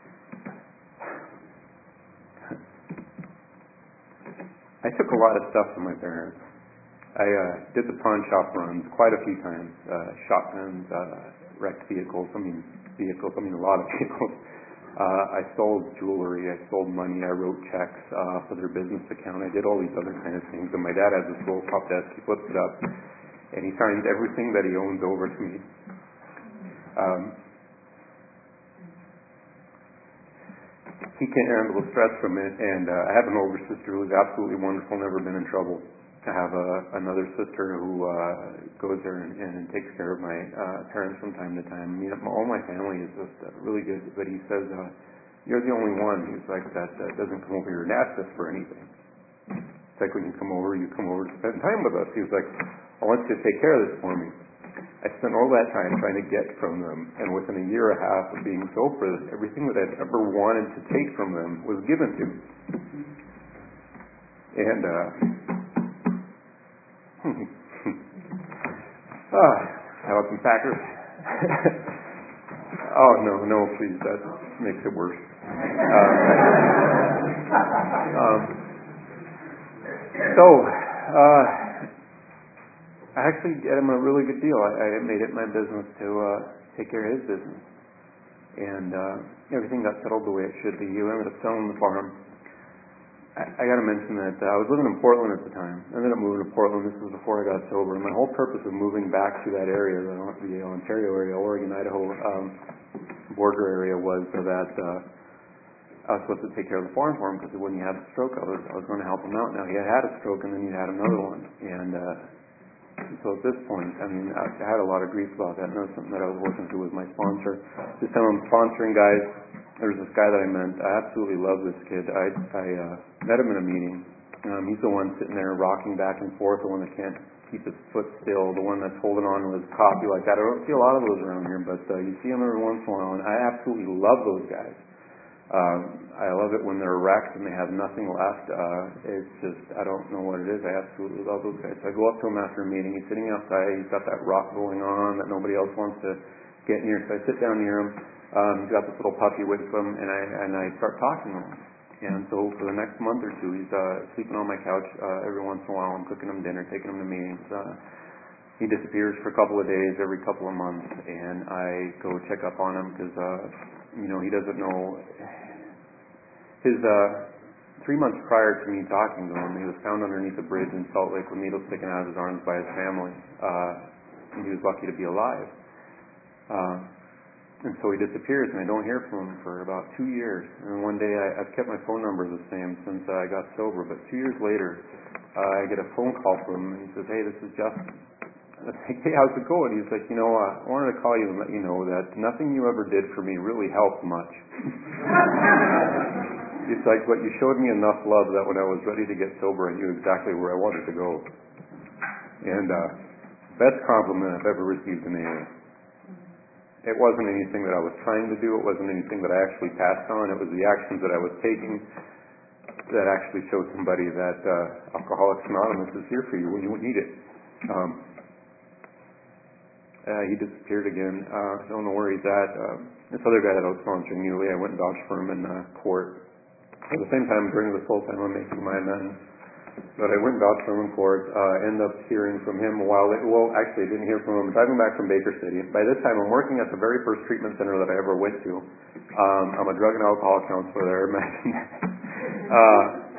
I took a lot of stuff from my parents. I uh, did the pawn shop runs quite a few times. Uh, shotguns, uh, wrecked vehicles, I mean vehicles, I mean a lot of vehicles. Uh, I sold jewelry, I sold money, I wrote checks uh, for their business account. I did all these other kind of things. And my dad has this roll top desk, he flips it up, and he signs everything that he owns over to me. Um, He can't handle the stress from it, and uh, I have an older sister who is absolutely wonderful, never been in trouble. I have uh, another sister who uh, goes there and, and takes care of my uh, parents from time to time. I mean, all my family is just uh, really good, but he says, uh, you're the only one who's like that, that doesn't come over here and ask us for anything. It's like when you come over, you come over to spend time with us. He was like, I want you to take care of this for me. I spent all that time trying to get from them, and within a year and a half of being sober, everything that I'd ever wanted to take from them was given to me. And, uh, ah, how about some Packers? Oh, no, no, please, that makes it worse. Uh, um, so, uh, I actually get him a really good deal. I, I made it my business to uh, take care of his business. And uh, everything got settled the way it should be. He ended up selling the farm. I, I got to mention that uh, I was living in Portland at the time. I ended up moving to Portland. This was before I got sober. And my whole purpose of moving back to that area, the, the Ontario area, Oregon, Idaho um, border area, was so that uh, I was supposed to take care of the farm for him, because when he had a stroke, I was, I was going to help him out. Now, he had had a stroke, and then he had another one. And uh, So at this point, I mean, I had a lot of grief about that, and that was something that I was working through with my sponsor. This time I'm sponsoring guys. There was this guy that I met. I absolutely love this kid. I, I uh, met him in a meeting. Um, he's the one sitting there rocking back and forth, the one that can't keep his foot still, the one that's holding on to his coffee like that. I don't see a lot of those around here, but uh, you see them every once in a while, and I absolutely love those guys. Um, I love it when they're wrecked and they have nothing left. Uh, it's just, I don't know what it is. I absolutely love those guys. So I go up to him after a meeting. He's sitting outside. He's got that rock going on that nobody else wants to get near. So I sit down near him. Um, he's got this little puppy with him, and I and I start talking to him. And so for the next month or two, he's uh, sleeping on my couch uh, every once in a while. I'm cooking him dinner, taking him to meetings. Uh, he disappears for a couple of days every couple of months, and I go check up on him because, uh, you know, he doesn't know. His uh, three months prior to me talking to him, he was found underneath a bridge in Salt Lake with needles sticking out of his arms by his family. Uh, and he was lucky to be alive. Uh, and so he disappears, and I don't hear from him for about two years. And one day, I, I've kept my phone number the same since I got sober, but two years later, uh, I get a phone call from him, and he says, hey, this is Justin. I was like, hey, how's it going? He's like, you know, uh, I wanted to call you and let you know that nothing you ever did for me really helped much. It's like, but you showed me enough love that when I was ready to get sober, I knew exactly where I wanted to go. And uh, best compliment I've ever received in A A. It wasn't anything that I was trying to do. It wasn't anything that I actually passed on. It was the actions that I was taking that actually showed somebody that uh, Alcoholics Anonymous is here for you when you need it. Um, uh, he disappeared again. Uh, I don't know where he's at. Um, this other guy that I was sponsoring newly, I went and vouched for him in uh, court. At the same time, during this whole time, I'm making my amends. But I went and vouched for him in court. Uh, ended up hearing from him a while later. Well, actually, I didn't hear from him. Driving back from Baker City. By this time, I'm working at the very first treatment center that I ever went to. Um, I'm a drug and alcohol counselor there. uh,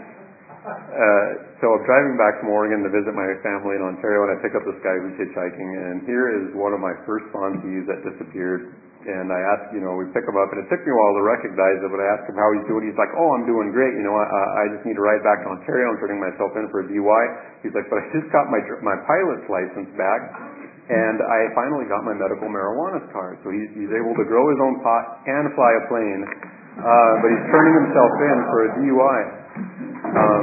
uh, so I'm driving back from Oregon to visit my family in Ontario, and I pick up this guy who's hitchhiking. And here is one of my first sponsees that disappeared. And I asked, you know, we pick him up, and it took me a while to recognize it, but I asked him how he's doing. He's like, oh, I'm doing great. You know, I, I just need to ride back to Ontario. I'm turning myself in for a D U I. He's like, but I just got my my pilot's license back, and I finally got my medical marijuana card. So he's, he's able to grow his own pot and fly a plane, uh, but he's turning himself in for a D U I. Um,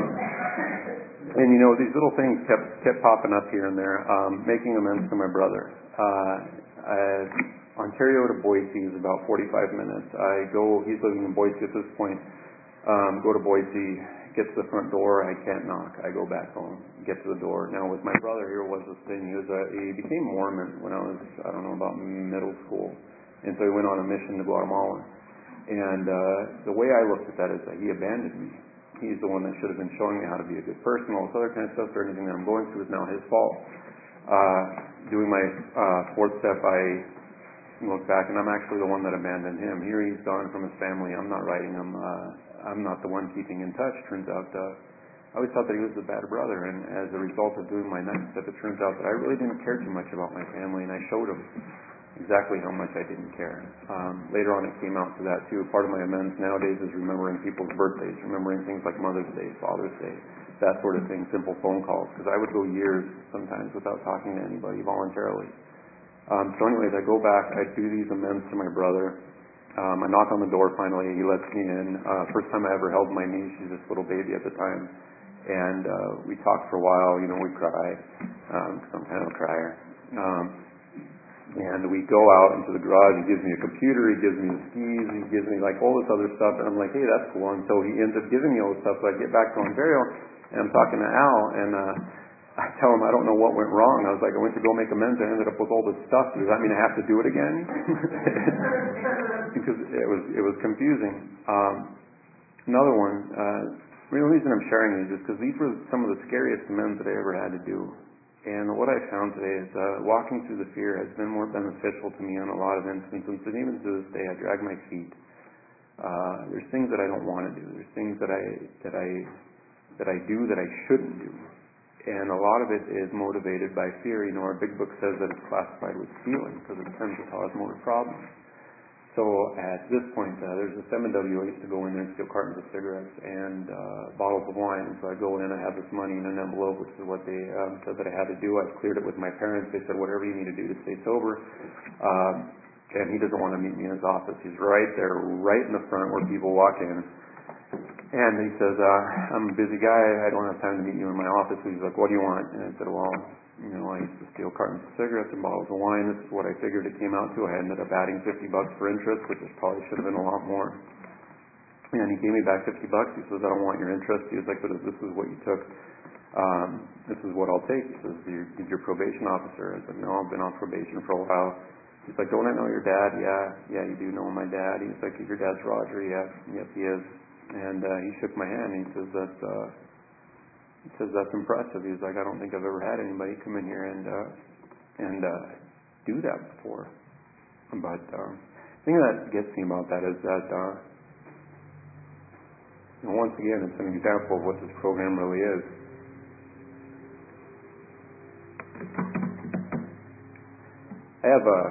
and, you know, these little things kept, kept popping up here and there, um, making amends to my brother. Uh, I, Ontario to Boise is about forty-five minutes. I go, he's living in Boise at this point, um, go to Boise, get to the front door, I can't knock. I go back home, get to the door. Now with my brother here was this thing, he was a, he became Mormon when I was, I don't know, about middle school. And so he went on a mission to Guatemala. And uh, the way I looked at that is that he abandoned me. He's the one that should have been showing me how to be a good person. All this other kind of stuff, or anything that I'm going through is now his fault. Uh, doing my uh, fourth step, I look back, and I'm actually the one that abandoned him. Here he's gone from his family. I'm not writing him. Uh, I'm not the one keeping in touch. Turns out, uh, I always thought that he was a bad brother, and as a result of doing my next step, it turns out that I really didn't care too much about my family, and I showed him exactly how much I didn't care. Um, later on, it came out to that too. Part of my amends nowadays is remembering people's birthdays, remembering things like Mother's Day, Father's Day, that sort of thing, simple phone calls, because I would go years sometimes without talking to anybody voluntarily. Um, so anyways, I go back, I do these amends to my brother. Um, I knock on the door finally, he lets me in. Uh, first time I ever held my niece, she's this little baby at the time. And uh, we talk for a while, you know, we cry, um, because I'm kind of a crier. Um, and we go out into the garage, he gives me a computer, he gives me the skis, he gives me like all this other stuff, and I'm like, hey, that's cool. And so he ends up giving me all this stuff, so I get back to Ontario, and I'm talking to Al, and uh, I tell him I don't know what went wrong. I was like, I went to go make amends. I ended up with all this stuff. Does that mean I have to do it again? Because it was it was confusing. Um, another one. Uh, the reason I'm sharing these is because these were some of the scariest amends that I ever had to do. And what I found today is uh, walking through the fear has been more beneficial to me on a lot of instances. And even to this day, I drag my feet. Uh, there's things that I don't want to do. There's things that I that I that I do that I shouldn't do. And a lot of it is motivated by fear. You know, our big book says that it's classified with stealing because it tends to cause motor problems. So at this point, uh, there's a seven W. I used to go in there and steal cartons of cigarettes and uh, bottles of wine. And so I go in and I have this money in an envelope, which is what they um, said that I had to do. I cleared it with my parents. They said, whatever you need to do to stay sober. Um, and he doesn't want to meet me in his office. He's right there, right in the front where people walk in. And he says, uh, I'm a busy guy. I don't have time to meet you in my office. He's like, what do you want? And I said, well, you know, I used to steal cartons of cigarettes and bottles of wine. This is what I figured it came out to. I ended up adding fifty bucks for interest, which is probably should have been a lot more. And he gave me back fifty bucks. He says, I don't want your interest. He was like, but if this is what you took, um, this is what I'll take. He says, you're, you're your probation officer. I said, no, I've been on probation for a while. He's like, don't I know your dad? Yeah, yeah, you do know my dad. He's like, your dad's Roger. Yeah, yes, he is. And uh, he shook my hand. And he says, that's uh, he says that's impressive. He's like, I don't think I've ever had anybody come in here and uh, and uh, do that before. But uh, the thing that gets me about that is that, uh, you know, once again, it's an example of what this program really is. I have a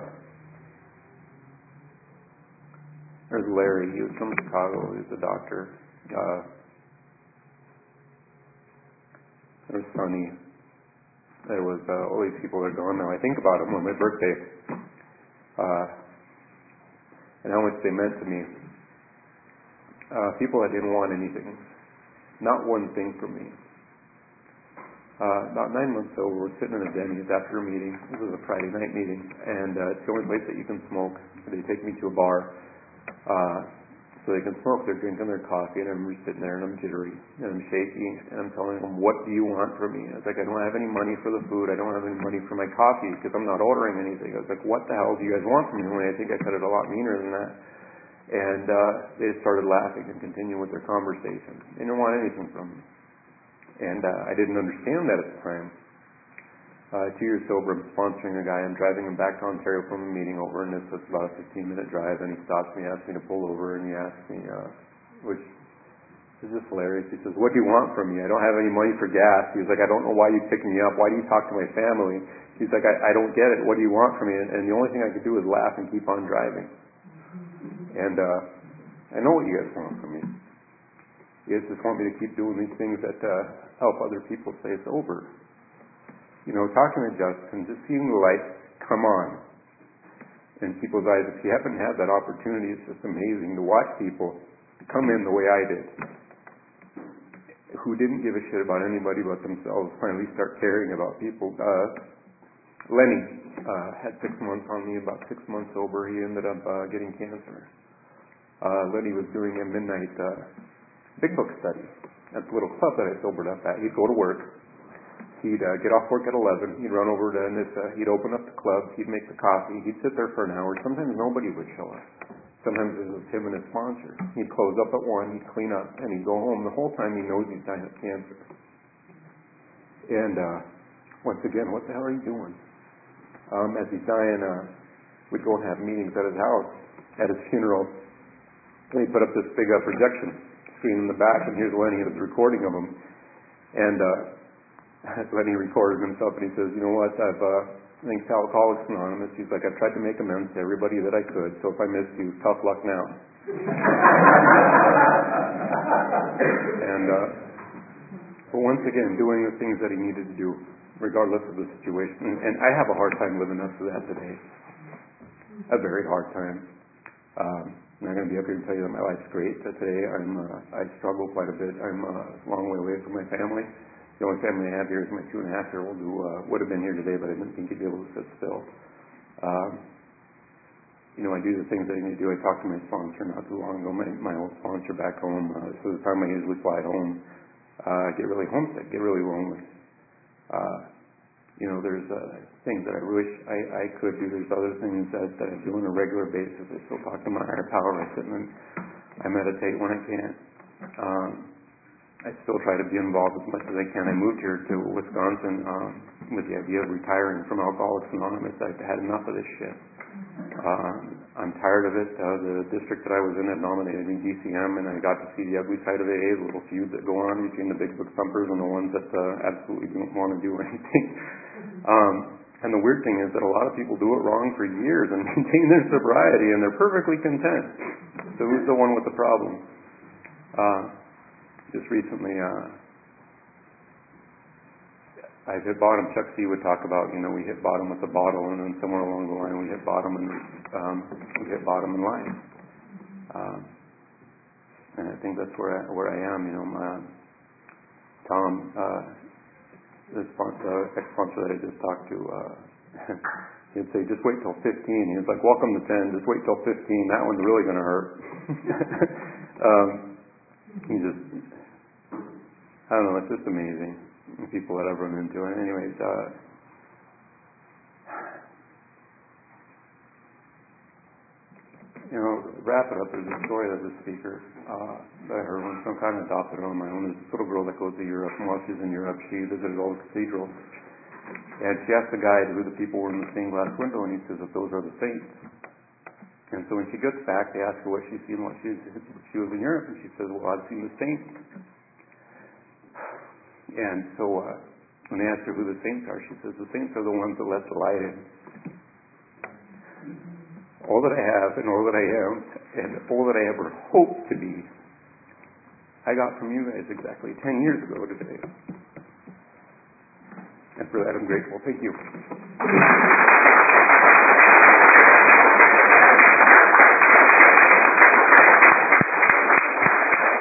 There's Larry. He was from Chicago. He was a doctor. Uh, there's Sonny. There was uh, all these people that are gone now. I think about them on my birthday, uh, and how much they meant to me. Uh, people that didn't want anything, not one thing from me. Uh, about nine months ago, we were sitting in a Denny's after a meeting. This was a Friday night meeting, and uh, it's the only place that you can smoke. They take me to a bar, uh, so they can smoke. They're drinking their coffee, and I'm just sitting there, and I'm jittery, and I'm shaky, and I'm telling them, "What do you want from me?" I was like, "I don't have any money for the food. I don't have any money for my coffee because I'm not ordering anything." I was like, "What the hell do you guys want from me?" When I think I said it a lot meaner than that. And uh, they started laughing and continued with their conversation. They didn't want anything from me. And uh, I didn't understand that at the time. Uh, two years sober, I'm sponsoring a guy. I'm driving him back to Ontario from a meeting over, and it's about a fifteen-minute drive. And he stops me, asks me to pull over, and he asks me, uh, which is just hilarious. He says, "What do you want from me? I don't have any money for gas." He's like, "I don't know why you pick me up. Why do you talk to my family?" He's like, I, I don't get it. What do you want from me? And, and the only thing I could do is laugh and keep on driving. And uh, I know what you guys want from me. You guys just want me to keep doing these things that uh, help other people stay sober. You know, talking to Justin, just seeing the light come on in people's eyes. If you haven't had that opportunity, it's just amazing to watch people come in the way I did, who didn't give a shit about anybody but themselves, finally start caring about people. Uh, Lenny uh, had six months on me, about six months sober. He ended up uh, getting cancer. Uh, Lenny was doing a midnight uh, Big Book study at the little club that I sobered up at. He'd go to work. He'd uh, get off work at eleven. He'd run over to Nissa. He'd open up the club. He'd make the coffee. He'd sit there for an hour. Sometimes nobody would show up. Sometimes it was him and his sponsor. He'd close up at one. He'd clean up, and he'd go home. The whole time he knows he's dying of cancer. And uh, once again, what the hell are you doing? Um, as he's dying, uh, we'd go and have meetings at his house, at his funeral. And he put up this big uh, projection screen in the back, and here's Lenny, it was a recording of him. And uh, Lenny recorded himself, and he says, "You know what, I've, uh, thanks to Alcoholics Anonymous," he's like, "I've tried to make amends to everybody that I could, so if I missed you, tough luck now." And, uh, but once again, doing the things that he needed to do, regardless of the situation. And, and I have a hard time living up to that today. A very hard time. Um, I'm not going to be up here and tell you that my life's great. That today I'm, uh, I struggle quite a bit. I'm uh, a long way away from my family. The only family I have here is my two and a half year old who uh, would have been here today, but I didn't think he'd be able to sit still. Um, you know, I do the things that I need to do. I talked to my sponsor not too long ago, my, my old sponsor back home. Uh, this is the time I usually fly home. Uh, get really homesick, get really lonely. Uh, You know, there's uh, things that I wish I, I could do. There's other things that, that I do on a regular basis. I still talk to my higher power. I sit and I meditate when I can. Um, I still try to be involved as much as I can. I moved here to Wisconsin um, with the idea of retiring from Alcoholics Anonymous. I've had enough of this shit. Uh, I'm tired of it. Uh, the district that I was in had nominated me D C M, and I got to see the ugly side of A A, the little feuds that go on between the big book thumpers and the ones that uh, absolutely don't want to do anything. Um, and the weird thing is that a lot of people do it wrong for years and maintain their sobriety, and they're perfectly content. So who's the one with the problem? Uh, just recently, uh, I've hit bottom. Chuck C would talk about, you know, we hit bottom with the bottle, and then somewhere along the line we hit bottom, and um, we hit bottom in life. Um, and I think that's where I, where I am. You know, my, Tom. Uh, The sponsor, ex-sponsor that I just talked to, uh, he'd say, "Just wait till fifteen." He was like, "Welcome to ten. Just wait till fifteen. That one's really going to hurt." um, he just, I don't know. It's just amazing, the people that I've run into. And anyways, uh, you know, wrap it up. There's a story that the speaker uh, that I heard once. I'm kind of adopted it on my own. There's this little girl that goes to Europe, and while she's in Europe, she visited all the cathedrals. And she asked the guide who the people were in the stained glass window, and he says that those are the saints. And so when she gets back, they ask her what she's seen while she was, she was in Europe, and she says, "Well, I've seen the saints." And so uh, when they ask her who the saints are, she says, "The saints are the ones that let the light in. All that I have and all that I am and all that I ever hope to be, I got from you guys exactly ten years ago today." and for that I'm grateful. Thank you.